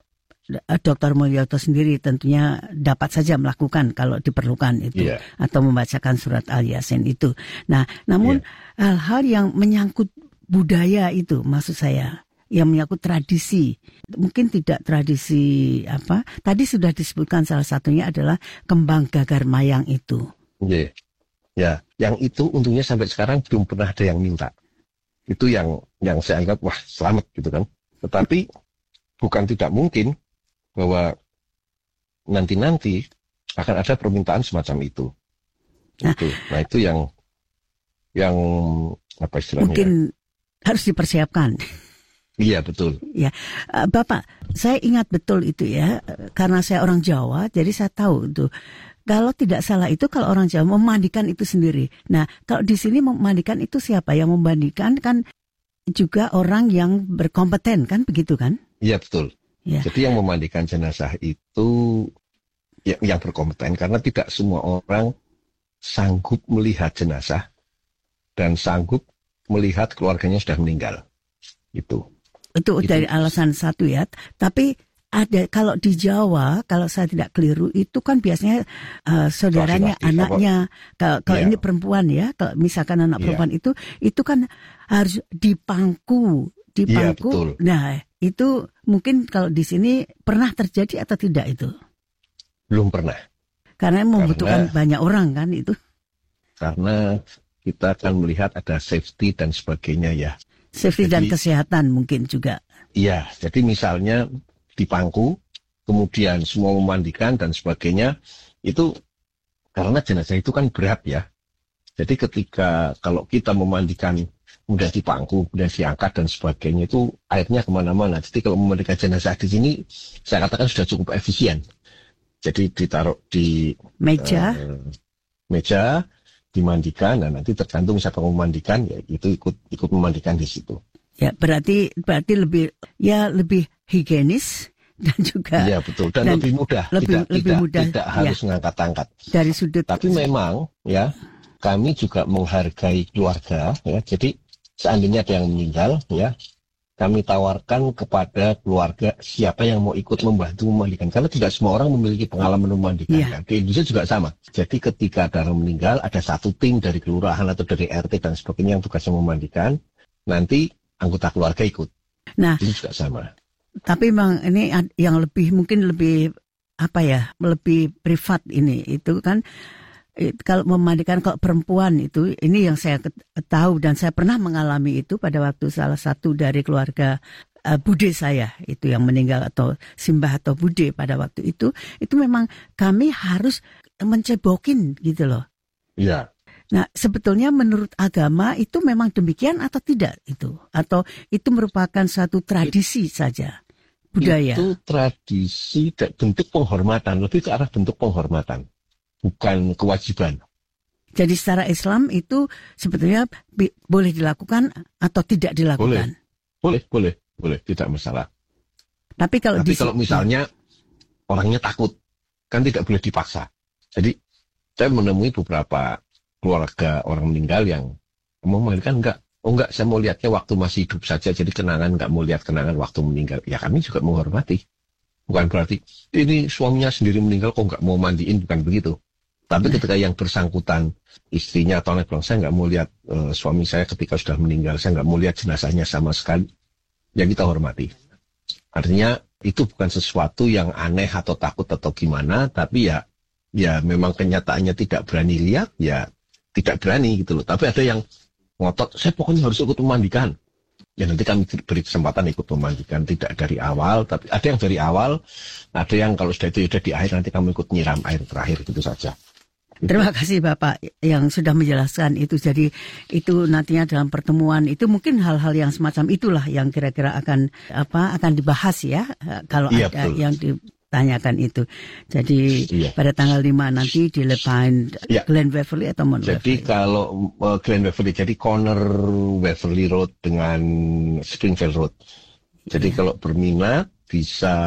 Speaker 1: Doktor Mulyoto sendiri tentunya dapat saja melakukan kalau diperlukan itu ya. atau membacakan surat Al-Yasin itu. Nah, namun ya. hal-hal yang menyangkut budaya itu maksud saya, yang menyangkut tradisi, mungkin tidak tradisi apa, tadi sudah disebutkan salah satunya adalah kembang gagar mayang itu.
Speaker 12: Yeah. Ya, yang itu untungnya sampai sekarang belum pernah ada yang minta. Itu yang yang saya anggap wah selamat gitu kan. Tetapi bukan tidak mungkin bahwa nanti-nanti akan ada permintaan semacam itu. Nah, itu, nah itu yang yang apa istilahnya?
Speaker 1: Mungkin ya? harus dipersiapkan.
Speaker 12: Iya betul.
Speaker 1: Ya, Bapak, saya ingat betul itu ya, karena saya orang Jawa, jadi saya tahu itu. Kalau tidak salah itu kalau orang Jawa memandikan itu sendiri. Nah, kalau di sini memandikan itu siapa yang memandikan kan juga orang yang berkompeten kan begitu kan?
Speaker 12: Iya betul. Ya. Jadi yang memandikan jenazah itu yang, yang berkompeten karena tidak semua orang sanggup melihat jenazah dan sanggup melihat keluarganya sudah meninggal. Itu.
Speaker 1: Itu dari alasan satu ya. Tapi ada kalau di Jawa, kalau saya tidak keliru, itu kan biasanya uh, saudaranya, laki-laki, anaknya. Kalau, kalau yeah. ini perempuan ya, kalau misalkan anak yeah. perempuan itu, itu kan harus dipangku, dipangku. Yeah, betul. Nah, itu mungkin kalau di sini pernah terjadi atau tidak itu?
Speaker 12: Belum pernah.
Speaker 1: Karena membutuhkan karena, banyak orang kan itu.
Speaker 12: Karena kita akan melihat ada safety dan sebagainya ya.
Speaker 1: Safety jadi, dan kesehatan mungkin juga.
Speaker 12: Iya, jadi misalnya dipangku, kemudian semua memandikan dan sebagainya, itu karena jenazah itu kan berat ya. Jadi ketika kalau kita memandikan, kemudian dipangku, kemudian diangkat dan sebagainya, itu airnya kemana-mana. Jadi kalau memandikan jenazah di sini, saya katakan sudah cukup efisien. Jadi ditaruh di
Speaker 1: meja,
Speaker 12: uh, meja, dimandikan, dan nanti tergantung siapa yang memandikan, ya itu ikut ikut memandikan di situ.
Speaker 1: Ya, berarti berarti lebih ya lebih higienis dan juga
Speaker 12: ya betul dan, dan lebih mudah
Speaker 1: lebih,
Speaker 12: tidak
Speaker 1: lebih
Speaker 12: tidak,
Speaker 1: mudah
Speaker 12: tidak harus ya. ngangkat-angkat
Speaker 1: dari sudut.
Speaker 12: Tapi memang ya kami juga menghargai keluarga ya. Jadi seandainya ada yang meninggal ya, kami tawarkan kepada keluarga siapa yang mau ikut membantu memandikan. Karena tidak semua orang memiliki pengalaman memandikan. Yeah. Di Indonesia juga sama. Jadi ketika ada orang meninggal, ada satu tim dari kelurahan atau dari R T dan sebagainya yang tugasnya memandikan. Nanti anggota keluarga ikut.
Speaker 1: Nah,
Speaker 12: itu juga sama.
Speaker 1: Tapi memang ini yang lebih mungkin lebih apa ya, lebih privat ini itu kan. Kalau memandikan kalau perempuan itu, ini yang saya tahu dan saya pernah mengalami itu pada waktu salah satu dari keluarga uh, bude saya itu yang meninggal atau simbah atau bude pada waktu itu, itu memang kami harus mencebokin gitu loh.
Speaker 12: Iya.
Speaker 1: Nah sebetulnya menurut agama itu memang demikian atau tidak itu? Atau itu merupakan satu tradisi saja, budaya?
Speaker 12: Itu tradisi, bentuk penghormatan, lebih ke arah bentuk penghormatan. Bukan kewajiban.
Speaker 1: Jadi secara Islam itu sebetulnya bi- boleh dilakukan atau tidak dilakukan?
Speaker 12: Boleh, boleh, boleh, boleh, tidak masalah.
Speaker 1: Tapi kalau,
Speaker 12: Tapi
Speaker 1: di-
Speaker 12: kalau misalnya orangnya takut, kan tidak boleh dipaksa. Jadi saya menemui beberapa keluarga orang meninggal yang mau memandikan enggak. Oh enggak, saya mau lihatnya waktu masih hidup saja, jadi kenangan, enggak mau lihat kenangan waktu meninggal. Ya kami juga menghormati. Bukan berarti ini suaminya sendiri meninggal kok enggak mau mandiin, bukan begitu. Tapi ketika yang bersangkutan istrinya atau anak bilang, saya nggak mau lihat uh, suami saya ketika sudah meninggal, saya nggak mau lihat jenazahnya sama sekali, ya kita hormati. Artinya itu bukan sesuatu yang aneh atau takut atau gimana, tapi ya ya memang kenyataannya tidak berani lihat, ya tidak berani gitu loh. Tapi ada yang ngotot, saya pokoknya harus ikut memandikan. Ya nanti kami beri kesempatan ikut memandikan, tidak dari awal, tapi ada yang dari awal, ada yang kalau sudah itu sudah di akhir nanti kamu ikut nyiram air terakhir gitu saja.
Speaker 1: Terima kasih Bapak yang sudah menjelaskan itu. Jadi itu nantinya dalam pertemuan itu mungkin hal-hal yang semacam itulah yang kira-kira akan apa akan dibahas ya kalau iya, ada betul. Yang ditanyakan itu. Jadi iya. Pada tanggal lima nanti di Lepine iya. Glen Waverley atau Mount
Speaker 12: Waverley. Jadi kalau uh, Glen Waverley jadi corner Waverley Road dengan Springfield Road. Jadi iya. Kalau berminat bisa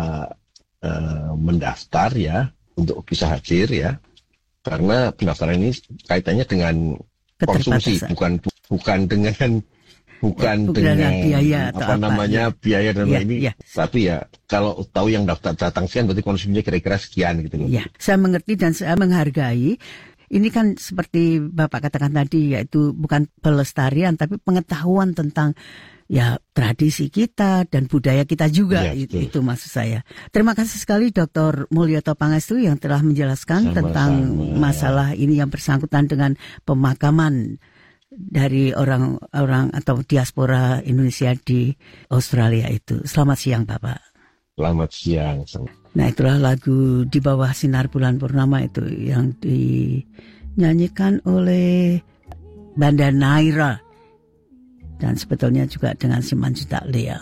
Speaker 12: uh, mendaftar ya untuk bisa hadir ya. Karena pendaftaran ini kaitannya dengan konsumsi, bukan bukan dengan bukan ya, dengan
Speaker 1: biaya
Speaker 12: apa, apa namanya ya. biaya dan ya, ini. Ya. Tapi ya kalau tahu yang daftar datang sekian berarti konsumsinya kira-kira sekian gitu loh.
Speaker 1: Ya, saya mengerti dan saya menghargai. Ini kan seperti Bapak katakan tadi, yaitu bukan pelestarian tapi pengetahuan tentang ya tradisi kita dan budaya kita juga, ya, itu, itu maksud saya. Terima kasih sekali Doktor Mulyoto Pangestu yang telah menjelaskan Sama-sama. tentang masalah ini yang bersangkutan dengan pemakaman dari orang-orang atau diaspora Indonesia di Australia itu. Selamat siang Bapak.
Speaker 12: Selamat siang.
Speaker 1: Nah itulah lagu Di Bawah Sinar Bulan Purnama itu yang dinyanyikan oleh Banda Naira. Dan sebetulnya juga dengan Simanjuntak Lea.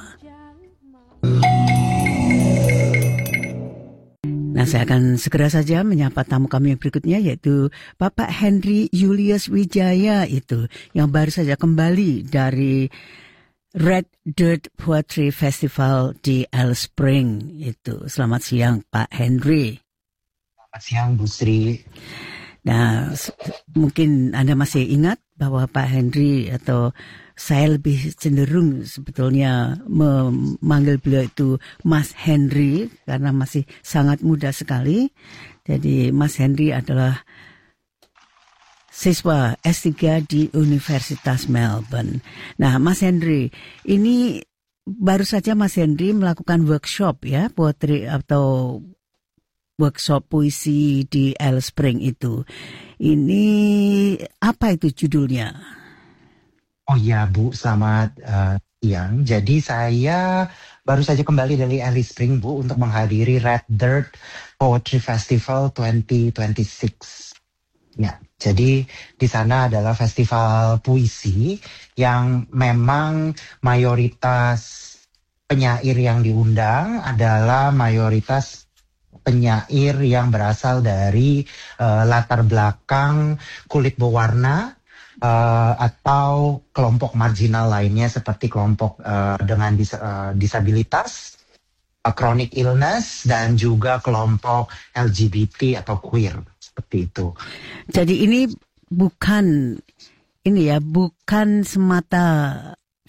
Speaker 1: Nah, saya akan segera saja menyapa tamu kami yang berikutnya, yaitu Bapak Henry Julius Wijaya itu, yang baru saja kembali dari Red Dirt Poetry Festival di Alice Spring itu. Selamat siang, Pak Henry.
Speaker 13: Selamat siang, Bu Sri.
Speaker 1: Nah, mungkin Anda masih ingat bahwa Pak Henry atau saya lebih cenderung sebetulnya memanggil beliau itu Mas Henry karena masih sangat muda sekali. Jadi Mas Henry adalah siswa S tiga di Universitas Melbourne. Nah, Mas Henry, ini baru saja Mas Henry melakukan workshop ya, poetry atau workshop puisi di Alice Spring itu. Ini apa itu judulnya?
Speaker 13: Oh iya Bu, selamat uh, siang. Jadi saya baru saja kembali dari Alice Spring Bu untuk menghadiri Red Dirt Poetry Festival dua ribu dua puluh enam. Ya, jadi di sana adalah festival puisi yang memang mayoritas penyair yang diundang adalah mayoritas penyair yang berasal dari uh, latar belakang kulit berwarna uh, atau kelompok marginal lainnya seperti kelompok uh, dengan dis- uh, disabilitas, uh, chronic illness, dan juga kelompok L G B T atau queer seperti itu.
Speaker 1: Jadi ini bukan ini ya bukan semata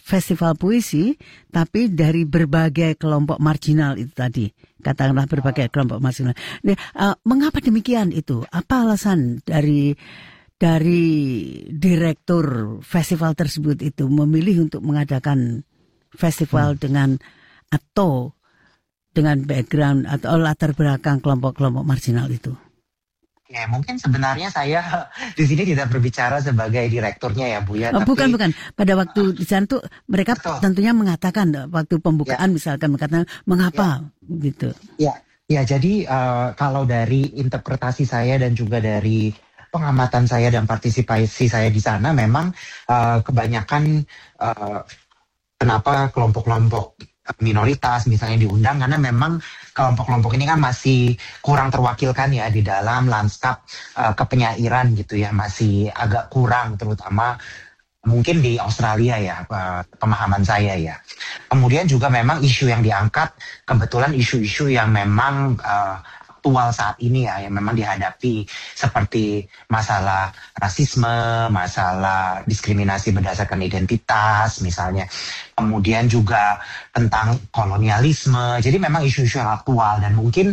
Speaker 1: festival puisi, tapi dari berbagai kelompok marginal itu tadi. Katakanlah berbagai kelompok marginal. Nah, uh, mengapa demikian itu? Apa alasan dari dari direktur festival tersebut itu memilih untuk mengadakan festival hmm. dengan atau dengan background atau latar belakang kelompok-kelompok marginal itu?
Speaker 13: Ya, mungkin sebenarnya saya di sini tidak berbicara sebagai direkturnya ya Bu ya.
Speaker 1: Oh,
Speaker 13: tapi,
Speaker 1: bukan bukan. Pada waktu di sana tuh mereka betul. tentunya mengatakan waktu pembukaan ya. misalkan mengatakan mengapa ya. gitu.
Speaker 13: Ya, ya jadi uh, kalau dari interpretasi saya dan juga dari pengamatan saya dan partisipasi saya di sana memang uh, kebanyakan uh, kenapa kelompok-kelompok minoritas misalnya diundang karena memang kelompok-kelompok ini kan masih kurang terwakilkan ya di dalam lanskap uh, kepenyairan gitu ya, masih agak kurang terutama mungkin di Australia ya, uh, pemahaman saya ya. Kemudian juga memang isu yang diangkat kebetulan isu-isu yang memang uh, aktual saat ini ya, yang memang dihadapi seperti masalah rasisme, masalah diskriminasi berdasarkan identitas misalnya, kemudian juga tentang kolonialisme. Jadi memang isu-isu yang aktual dan mungkin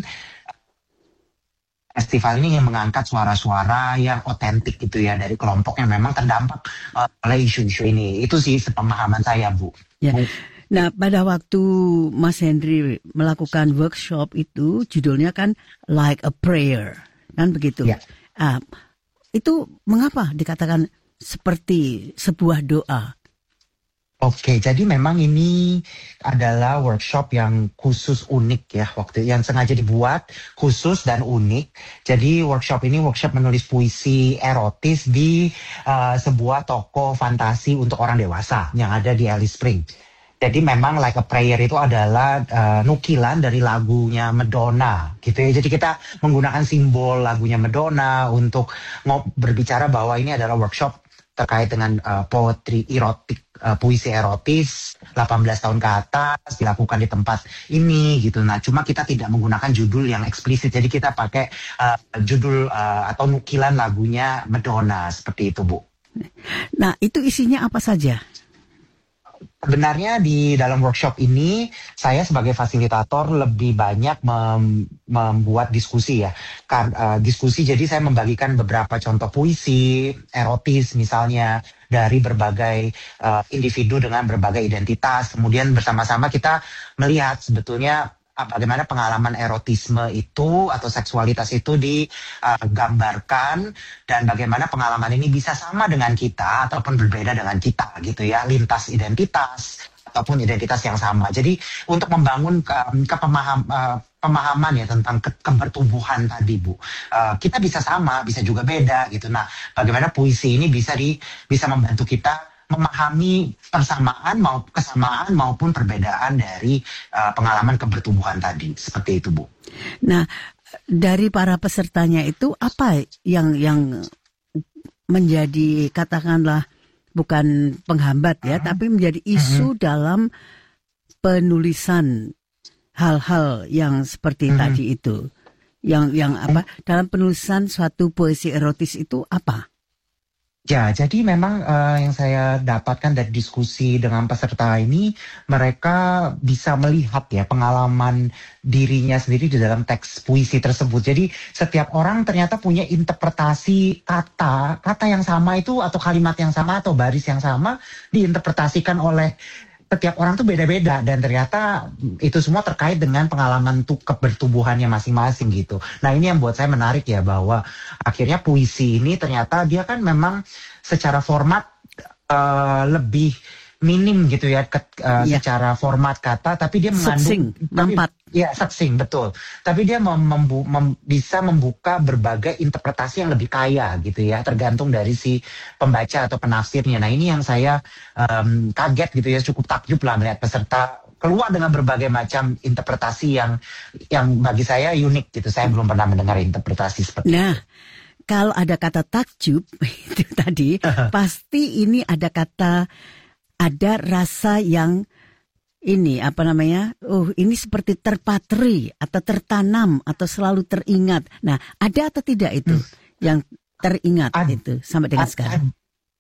Speaker 13: festival ini yang mengangkat suara-suara yang otentik gitu ya dari kelompok yang memang terdampak uh, oleh isu-isu ini. Itu sih sepemahaman saya, Bu.
Speaker 1: Ya. Nah, pada waktu Mas Henry melakukan workshop itu, judulnya kan Like a Prayer, kan begitu?
Speaker 13: Ya.
Speaker 1: Ah, itu mengapa dikatakan seperti sebuah doa?
Speaker 13: Oke, jadi memang ini adalah workshop yang khusus unik ya, waktu yang sengaja dibuat khusus dan unik. Jadi workshop ini workshop menulis puisi erotis di uh, sebuah toko fantasi untuk orang dewasa yang ada di Alice Springs. Jadi memang Like a Prayer itu adalah uh, nukilan dari lagunya Madonna gitu ya. Jadi kita menggunakan simbol lagunya Madonna untuk ngob- berbicara bahwa ini adalah workshop terkait dengan uh, poetry erotik, uh, puisi erotis delapan belas tahun ke atas dilakukan di tempat ini gitu. Nah, cuma kita tidak menggunakan judul yang eksplisit. Jadi kita pakai uh, judul uh, atau nukilan lagunya Madonna seperti itu, Bu.
Speaker 1: Nah, itu isinya apa saja?
Speaker 13: Sebenarnya di dalam workshop ini saya sebagai fasilitator lebih banyak mem- membuat diskusi ya. Kar- uh, diskusi jadi saya membagikan beberapa contoh puisi erotis misalnya dari berbagai uh, individu dengan berbagai identitas. Kemudian bersama-sama kita melihat sebetulnya bagaimana pengalaman erotisme itu atau seksualitas itu digambarkan uh, dan bagaimana pengalaman ini bisa sama dengan kita ataupun berbeda dengan kita gitu ya, lintas identitas ataupun identitas yang sama. Jadi untuk membangun ke, ke pemaham, uh, pemahaman ya tentang ke, kebertubuhan tadi, Bu. Uh, kita bisa sama, bisa juga beda gitu. Nah, bagaimana puisi ini bisa di bisa membantu kita memahami persamaan mau kesamaan maupun perbedaan dari uh, pengalaman kebertubuhan tadi, seperti itu, Bu.
Speaker 1: Nah, dari para pesertanya itu apa yang yang menjadi katakanlah bukan penghambat ya, uh-huh. tapi menjadi isu uh-huh. dalam penulisan hal-hal yang seperti uh-huh. tadi itu, yang yang apa dalam penulisan suatu puisi erotis itu apa?
Speaker 13: Ya, jadi memang uh, yang saya dapatkan dari diskusi dengan peserta ini, mereka bisa melihat ya pengalaman dirinya sendiri di dalam teks puisi tersebut. Jadi setiap orang ternyata punya interpretasi kata, kata yang sama itu atau kalimat yang sama atau baris yang sama diinterpretasikan oleh setiap orang tuh beda-beda dan ternyata itu semua terkait dengan pengalaman tuh kebertubuhannya masing-masing gitu. Nah ini yang buat saya menarik ya bahwa akhirnya puisi ini ternyata dia kan memang secara format uh, lebih minim gitu ya ke, uh, yeah. secara format kata, tapi dia mengandung
Speaker 1: nampak.
Speaker 13: Ya, succinct, betul. Tapi dia mem, membu, mem, bisa membuka berbagai interpretasi yang lebih kaya gitu ya, tergantung dari si pembaca atau penafsirnya. Nah ini yang saya um, kaget gitu ya, cukup takjub lah melihat peserta keluar dengan berbagai macam interpretasi yang yang bagi saya unik gitu. Saya belum pernah mendengar interpretasi seperti
Speaker 1: nah,
Speaker 13: itu.
Speaker 1: Kalau ada kata takjub itu tadi, pasti ini ada kata, ada rasa yang ini apa namanya? Oh, ini seperti terpatri atau tertanam atau selalu teringat. Nah, ada atau tidak itu hmm. yang teringat
Speaker 13: ad,
Speaker 1: itu sampai dengan
Speaker 13: ad,
Speaker 1: sekarang?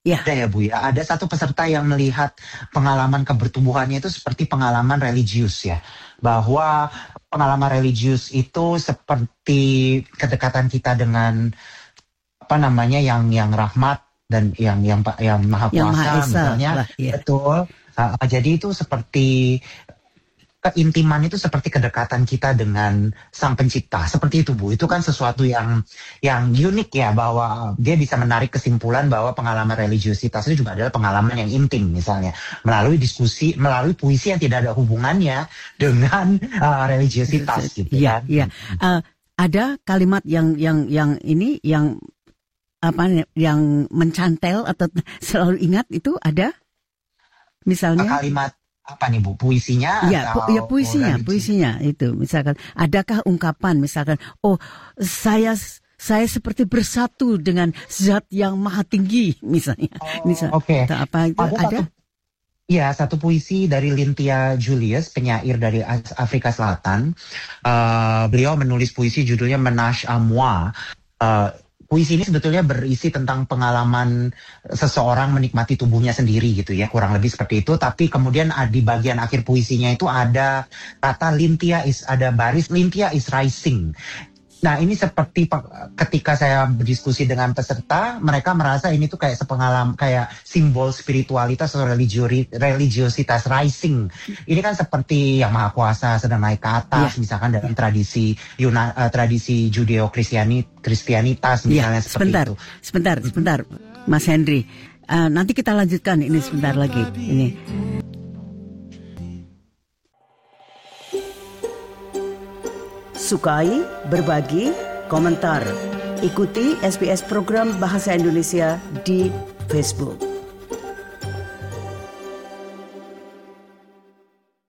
Speaker 1: Ya.
Speaker 13: Ada ya Bu ya, ada satu peserta yang melihat pengalaman kebertubuhannya itu seperti pengalaman religius ya. Bahwa pengalaman religius itu seperti kedekatan kita dengan apa namanya yang yang rahmat dan yang yang yang maha kuasa
Speaker 1: yang maha esa,
Speaker 13: misalnya.
Speaker 1: lah, ya.
Speaker 13: Betul. Uh, jadi itu seperti keintiman itu seperti kedekatan kita dengan Sang Pencipta, seperti itu Bu. Itu kan sesuatu yang yang unik ya, bahwa dia bisa menarik kesimpulan bahwa pengalaman religiositas itu juga adalah pengalaman yang intim, misalnya melalui diskusi, melalui puisi yang tidak ada hubungannya dengan uh, religiositas. Gitu
Speaker 1: Iya,
Speaker 13: kan.
Speaker 1: iya. Uh, ada kalimat yang yang yang ini yang apa yang mencantel atau selalu ingat itu ada, misalnya
Speaker 13: kalimat apa nih Bu, puisinya
Speaker 1: ya,
Speaker 13: atau
Speaker 1: pu- ya puisinya,
Speaker 13: religi?
Speaker 1: puisinya itu misalkan adakah ungkapan misalkan oh saya saya seperti bersatu dengan zat yang maha tinggi misalnya.
Speaker 13: Oh,
Speaker 1: Misal,
Speaker 13: Oke.
Speaker 1: atau apa itu
Speaker 13: Ada
Speaker 1: ada?
Speaker 13: satu, ya satu puisi dari Lynthia Julius, penyair dari As- Afrika Selatan. Uh, beliau menulis puisi judulnya Menage à moi. Uh, Puisi ini sebetulnya berisi tentang pengalaman seseorang menikmati tubuhnya sendiri gitu ya, kurang lebih seperti itu. Tapi kemudian di bagian akhir puisinya itu ada kata Lynthia is, ada baris Lynthia is rising. Nah ini seperti ketika saya berdiskusi dengan peserta, mereka merasa ini tuh kayak sepengalaman, kayak simbol spiritualitas atau religiori, religiositas rising. Ini kan seperti yang Maha Kuasa sedang naik ke atas, ya. Misalkan dalam tradisi Yuna, uh, tradisi Judeo-Kristianitas misalnya, ya, seperti
Speaker 1: sebentar,
Speaker 13: itu.
Speaker 1: Sebentar, sebentar, Mas Henry. Uh, nanti kita lanjutkan ini sebentar lagi. Ini. Sukai, berbagi, komentar. Ikuti S B S program Bahasa Indonesia di Facebook.